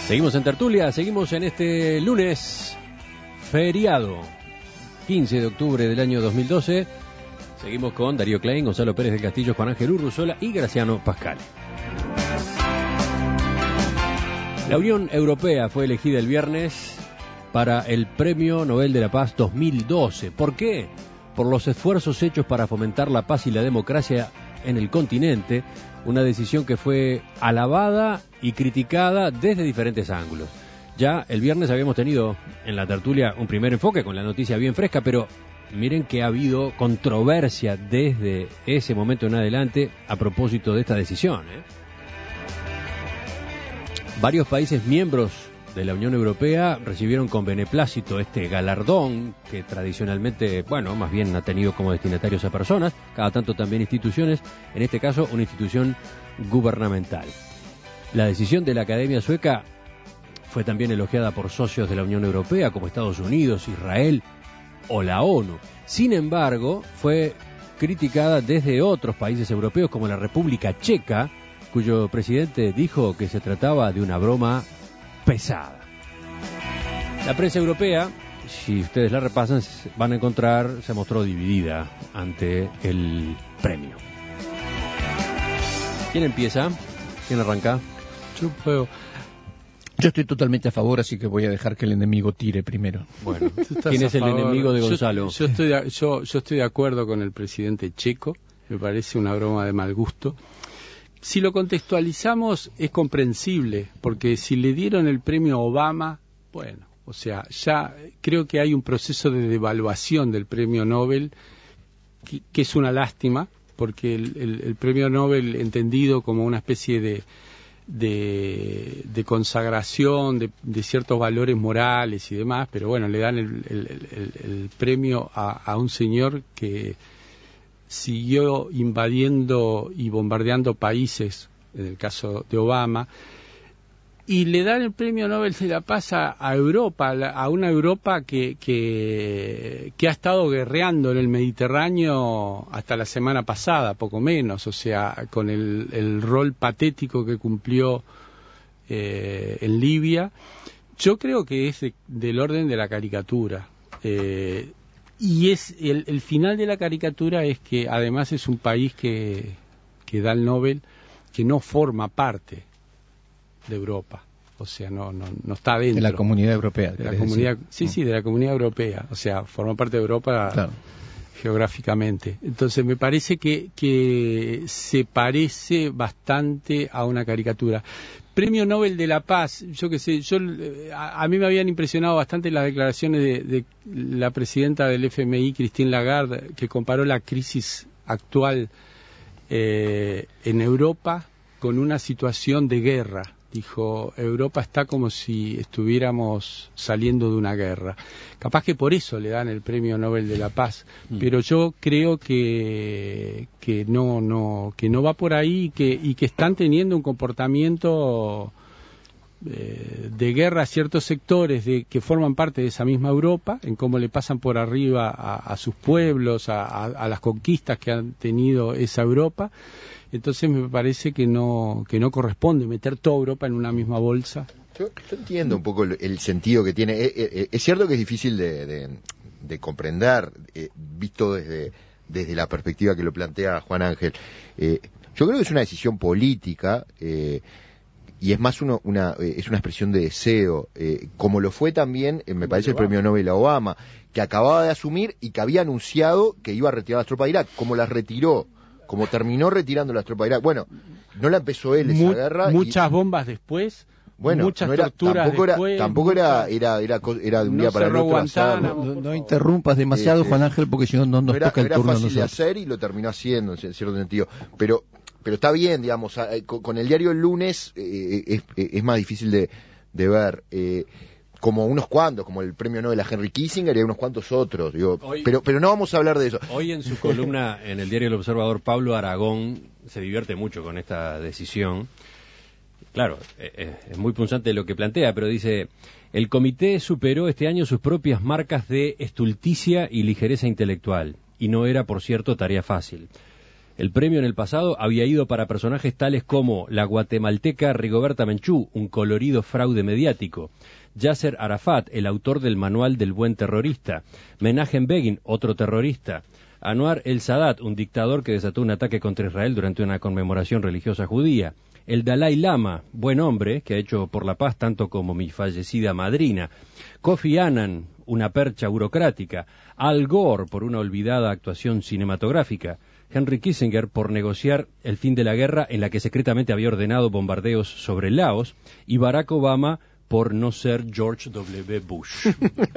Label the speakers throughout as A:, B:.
A: Seguimos en tertulia, seguimos en este lunes feriado, 15 de octubre del año 2012. Seguimos con Darío Klein, Gonzalo Pérez del Castillo, Juan Ángel Urruzola y Graciano Pascal. La Unión Europea fue elegida el viernes para el Premio Nobel de la Paz 2012. ¿Por qué? Por los esfuerzos hechos para fomentar la paz y la democracia en el continente, una decisión que fue alabada y criticada desde diferentes ángulos. Ya el viernes habíamos tenido en la tertulia un primer enfoque con la noticia bien fresca, pero miren que ha habido controversia desde ese momento en adelante a propósito de esta decisión. Varios países miembros de la Unión Europea recibieron con beneplácito este galardón que tradicionalmente, más bien ha tenido como destinatarios a personas, cada tanto también instituciones, en este caso una institución gubernamental. La decisión de la Academia Sueca fue también elogiada por socios de la Unión Europea como Estados Unidos, Israel o la ONU. Sin embargo, fue criticada desde otros países europeos como la República Checa, cuyo presidente dijo que se trataba de una broma pesada. La prensa europea, si ustedes la repasan, van a encontrar, se mostró dividida ante el premio. ¿Quién empieza? ¿Quién arranca?
B: Yo puedo. Yo estoy totalmente a favor, así que voy a dejar que el enemigo tire primero.
A: Bueno, ¿quién es el enemigo de Gonzalo?
C: Yo estoy de acuerdo con el presidente checo, me parece una broma de mal gusto. Si lo contextualizamos es comprensible, porque si le dieron el premio a Obama, ya creo que hay un proceso de devaluación del premio Nobel que es una lástima, porque el premio Nobel entendido como una especie de consagración de ciertos valores morales y demás, pero le dan el premio a un señor que siguió invadiendo y bombardeando países, en el caso de Obama, y le dan el premio Nobel de la Paz a Europa, a una Europa que ha estado guerreando en el Mediterráneo hasta la semana pasada, poco menos, con el rol patético que cumplió en Libia. Yo creo que es del orden de la caricatura. Y es el final de la caricatura es que además es un país que da el Nobel que no forma parte de Europa, no está dentro
B: de la Comunidad Europea,
C: de la comunidad, de la Comunidad Europea, forma parte de Europa, claro, geográficamente. Entonces me parece que se parece bastante a una caricatura. Premio Nobel de la Paz, a mí me habían impresionado bastante las declaraciones de la presidenta del FMI, Christine Lagarde, que comparó la crisis actual en Europa con una situación de guerra. Dijo, Europa está como si estuviéramos saliendo de una guerra. Capaz que por eso le dan el Premio Nobel de la Paz, pero yo creo que no va por ahí y que están teniendo un comportamiento de guerra a ciertos sectores que forman parte de esa misma Europa, en cómo le pasan por arriba a sus pueblos, a las conquistas que han tenido esa Europa. Entonces me parece que no corresponde meter toda Europa en una misma bolsa.
D: Yo entiendo un poco el sentido que tiene. Es cierto que es difícil de comprender, visto desde la perspectiva que lo plantea Juan Ángel. Yo creo que es una decisión política y es más es una expresión de deseo, como lo fue también, me parece, el Premio Nobel a Obama, que acababa de asumir y que había anunciado que iba a retirar las tropas de Irak, como las retiró. Como terminó retirando las tropas de Irak. No la empezó él esa guerra.
C: Muchas bombas después, muchas torturas después.
D: Tampoco era de un día para el otro hacerlo.
B: No interrumpas demasiado, Juan Ángel, porque si no nos toca el turno a nosotros.
D: No era fácil de hacer y lo terminó haciendo, en cierto sentido. Pero está bien, digamos, con el diario El Lunes es más difícil de ver. Como unos cuantos, como el premio Nobel a Henry Kissinger y unos cuantos otros, pero no vamos a hablar de eso.
A: Hoy en su columna en el diario El Observador, Pablo Aragón se divierte mucho con esta decisión. Claro, es muy punzante lo que plantea, pero dice, el comité superó este año sus propias marcas de estulticia y ligereza intelectual, y no era, por cierto, tarea fácil. El premio en el pasado había ido para personajes tales como la guatemalteca Rigoberta Menchú, un colorido fraude mediático; Yasser Arafat, el autor del Manual del Buen Terrorista; Menachem Begin, otro terrorista; Anwar el-Sadat, un dictador que desató un ataque contra Israel durante una conmemoración religiosa judía; el Dalai Lama, buen hombre, que ha hecho por la paz tanto como mi fallecida madrina; Kofi Annan, una percha burocrática; Al Gore, por una olvidada actuación cinematográfica; Henry Kissinger, por negociar el fin de la guerra en la que secretamente había ordenado bombardeos sobre Laos; y Barack Obama, por no ser George W. Bush.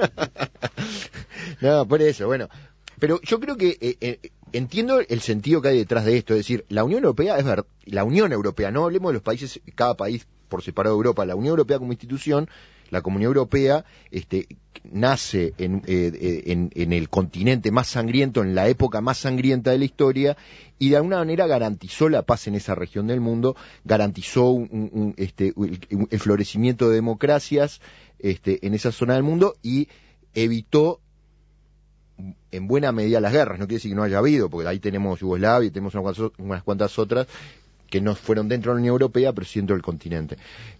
D: No, por eso, bueno. Pero yo creo que entiendo el sentido que hay detrás de esto. Es decir, la Unión Europea, la Unión Europea, no hablemos de los países, cada país por separado de Europa. La Unión Europea como institución, la Comunidad Europea, nace en el continente más sangriento, en la época más sangrienta de la historia, y de alguna manera garantizó la paz en esa región del mundo, garantizó el florecimiento de democracias en esa zona del mundo, y evitó en buena medida las guerras. No quiere decir que no haya habido, porque ahí tenemos Yugoslavia y tenemos unas cuantas otras que no fueron dentro de la Unión Europea, pero sí dentro del continente.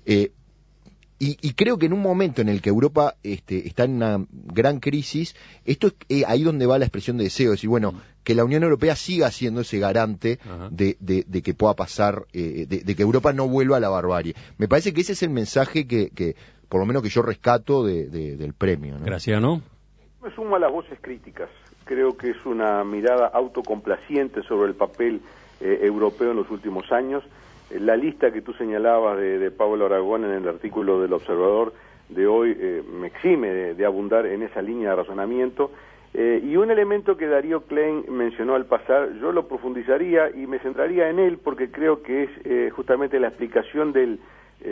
D: Y creo que en un momento en el que Europa está en una gran crisis, esto es ahí donde va la expresión de deseo, es decir, bueno, que la Unión Europea siga siendo ese garante de que pueda pasar, de que Europa no vuelva a la barbarie. Me parece que ese es el mensaje que por lo menos que yo rescato del premio, ¿no?
A: Graciano.
E: Me sumo a las voces críticas. Creo que es una mirada autocomplaciente sobre el papel europeo en los últimos años. La lista que tú señalabas de Pablo Aragón en el artículo del Observador de hoy me exime de abundar en esa línea de razonamiento. Y un elemento que Darío Klein mencionó al pasar, yo lo profundizaría y me centraría en él porque creo que es justamente la explicación del,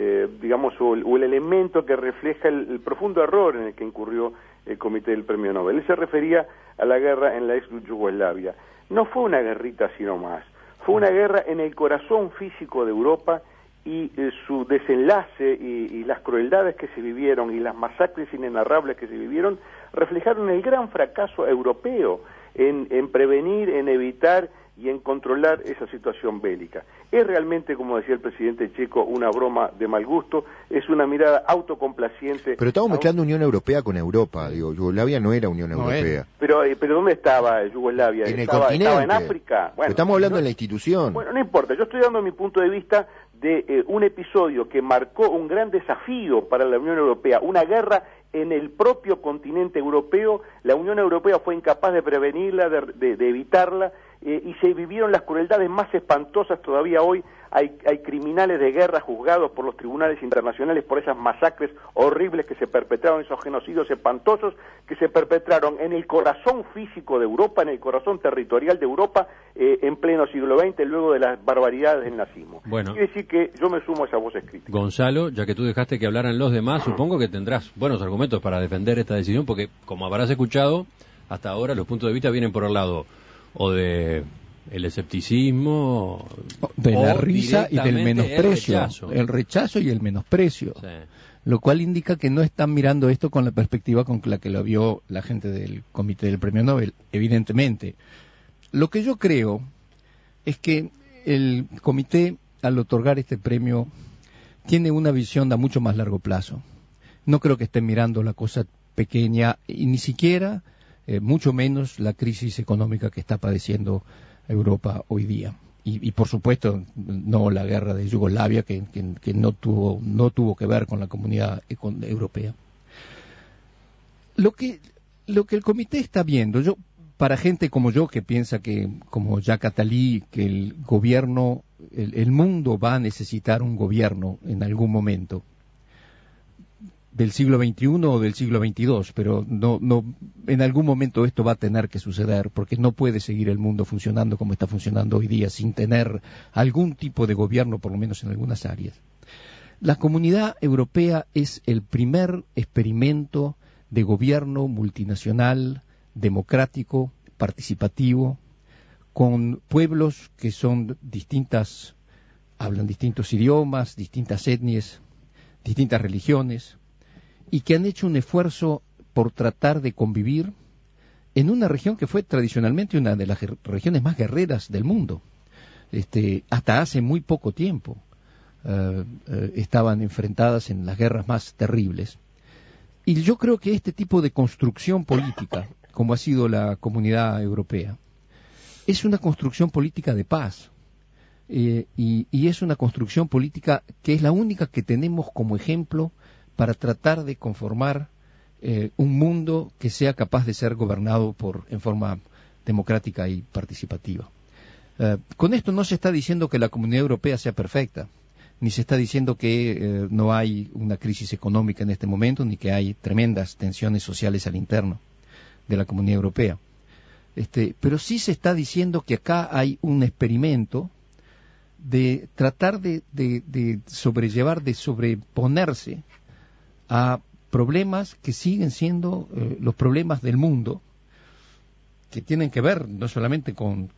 E: o el elemento que refleja el profundo error en el que incurrió el Comité del Premio Nobel. Él se refería a la guerra en la ex Yugoslavia. No fue una guerrita sino más. Fue una guerra en el corazón físico de Europa y su desenlace y las crueldades que se vivieron y las masacres inenarrables que se vivieron reflejaron el gran fracaso europeo en prevenir, en evitar y en controlar esa situación bélica. Es realmente, como decía el presidente checo, una broma de mal gusto, es una mirada autocomplaciente.
D: Pero estamos mezclando Unión Europea con Europa, digo, Yugoslavia no era Unión Europea.
E: Pero ¿dónde estaba Yugoslavia?
D: En el continente.
E: ¿Estaba en África? Bueno,
D: estamos hablando en la institución.
E: Bueno, no importa, yo estoy dando mi punto de vista de un episodio que marcó un gran desafío para la Unión Europea, una guerra en el propio continente europeo. La Unión Europea fue incapaz de prevenirla, de evitarla, y se vivieron las crueldades más espantosas. Todavía hoy hay criminales de guerra juzgados por los tribunales internacionales por esas masacres horribles que se perpetraron, esos genocidios espantosos que se perpetraron en el corazón físico de Europa, en el corazón territorial de Europa, en pleno siglo XX, luego de las barbaridades del nazismo.
A: Bueno,
E: quiere decir que yo me sumo a esa voz escrita.
A: Gonzalo, ya que tú dejaste que hablaran los demás, supongo que tendrás buenos argumentos para defender esta decisión, porque como habrás escuchado, hasta ahora los puntos de vista vienen por el lado o de el escepticismo,
B: de la risa y del menosprecio, el rechazo y el menosprecio,
A: sí.
B: Lo cual indica que no están mirando esto con la perspectiva con la que lo vio la gente del Comité del Premio Nobel, evidentemente. Lo que yo creo es que el comité, al otorgar este premio, tiene una visión a mucho más largo plazo. No creo que estén mirando la cosa pequeña y ni siquiera, mucho menos, la crisis económica que está padeciendo Europa hoy día. Y por supuesto, no la guerra de Yugoslavia, que no tuvo que ver con la comunidad europea. Lo que el comité está viendo, para gente como yo, que piensa que, como Jacques Attali, que el gobierno, el mundo va a necesitar un gobierno en algún momento, del siglo XXI o del siglo XXII, pero no, en algún momento esto va a tener que suceder, porque no puede seguir el mundo funcionando como está funcionando hoy día, sin tener algún tipo de gobierno, por lo menos en algunas áreas. La Comunidad Europea es el primer experimento de gobierno multinacional, democrático, participativo, con pueblos que son distintas, hablan distintos idiomas, distintas etnias, distintas religiones, y que han hecho un esfuerzo por tratar de convivir en una región que fue tradicionalmente una de las regiones más guerreras del mundo. hasta hace muy poco tiempo estaban enfrentadas en las guerras más terribles. Y yo creo que este tipo de construcción política, como ha sido la Comunidad Europea, es una construcción política de paz. Y es una construcción política que es la única que tenemos como ejemplo para tratar de conformar un mundo que sea capaz de ser gobernado en forma democrática y participativa. Con esto no se está diciendo que la Comunidad Europea sea perfecta, ni se está diciendo que no hay una crisis económica en este momento, ni que hay tremendas tensiones sociales al interno de la Comunidad Europea. Pero sí se está diciendo que acá hay un experimento de tratar de sobrellevar, de sobreponerse a problemas que siguen siendo los problemas del mundo, que tienen que ver no solamente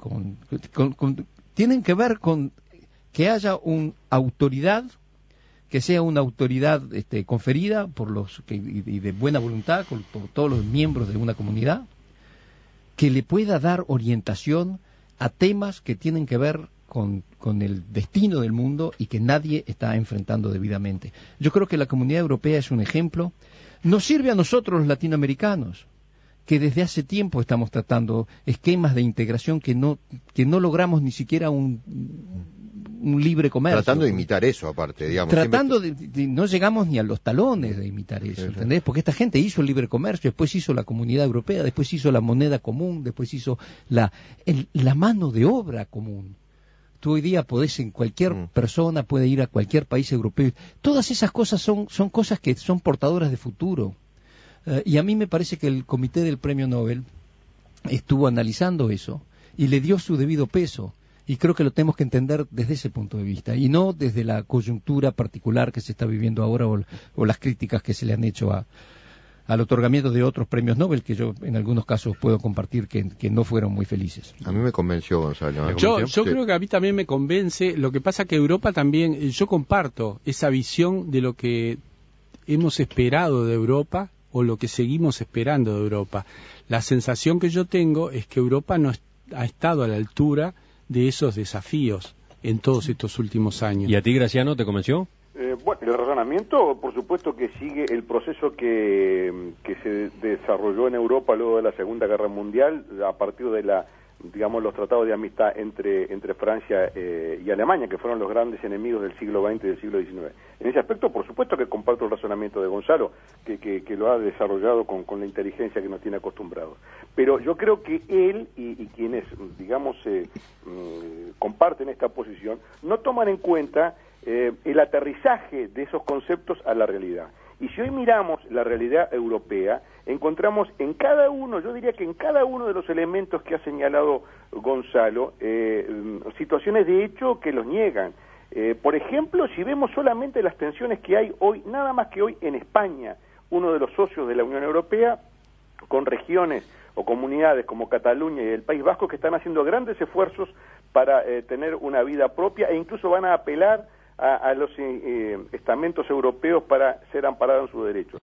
B: tienen que ver con que haya una autoridad, que sea una autoridad conferida y de buena voluntad por todos los miembros de una comunidad, que le pueda dar orientación a temas que tienen que ver con el destino del mundo y que nadie está enfrentando debidamente. Yo creo que la Comunidad Europea es un ejemplo. Nos sirve a nosotros los latinoamericanos, que desde hace tiempo estamos tratando esquemas de integración que no logramos ni siquiera un libre comercio.
D: Tratando de imitar eso, aparte, digamos.
B: No llegamos ni a los talones de imitar eso, ¿entendés? Porque esta gente hizo el libre comercio, después hizo la Comunidad Europea, después hizo la moneda común, después hizo la mano de obra común. Tú hoy día cualquier persona puede ir a cualquier país europeo. Todas esas cosas son cosas que son portadoras de futuro. Y a mí me parece que el Comité del Premio Nobel estuvo analizando eso y le dio su debido peso. Y creo que lo tenemos que entender desde ese punto de vista, y no desde la coyuntura particular que se está viviendo ahora o las críticas que se le han hecho al otorgamiento de otros premios Nobel, que yo en algunos casos puedo compartir que no fueron muy felices.
D: A mí me convenció, Gonzalo.
C: Yo creo que a mí también me convence. Lo que pasa que Europa también, yo comparto esa visión de lo que hemos esperado de Europa o lo que seguimos esperando de Europa. La sensación que yo tengo es que Europa no ha estado a la altura de esos desafíos en todos estos últimos años.
A: ¿Y a ti, Graciano, te convenció?
E: Bueno, el razonamiento, por supuesto que sigue el proceso que se desarrolló en Europa luego de la Segunda Guerra Mundial, a partir de los tratados de amistad entre Francia y Alemania, que fueron los grandes enemigos del siglo XX y del siglo XIX. En ese aspecto, por supuesto que comparto el razonamiento de Gonzalo, que lo ha desarrollado con la inteligencia que nos tiene acostumbrados. Pero yo creo que él y quienes, comparten esta posición, no toman en cuenta el aterrizaje de esos conceptos a la realidad. Y si hoy miramos la realidad europea, encontramos en cada uno, yo diría que en cada uno de los elementos que ha señalado Gonzalo, situaciones de hecho que los niegan. Por ejemplo, si vemos solamente las tensiones que hay hoy, nada más que hoy en España, uno de los socios de la Unión Europea, con regiones o comunidades como Cataluña y el País Vasco que están haciendo grandes esfuerzos para tener una vida propia e incluso van a apelar a los estamentos europeos para ser amparados en sus derechos.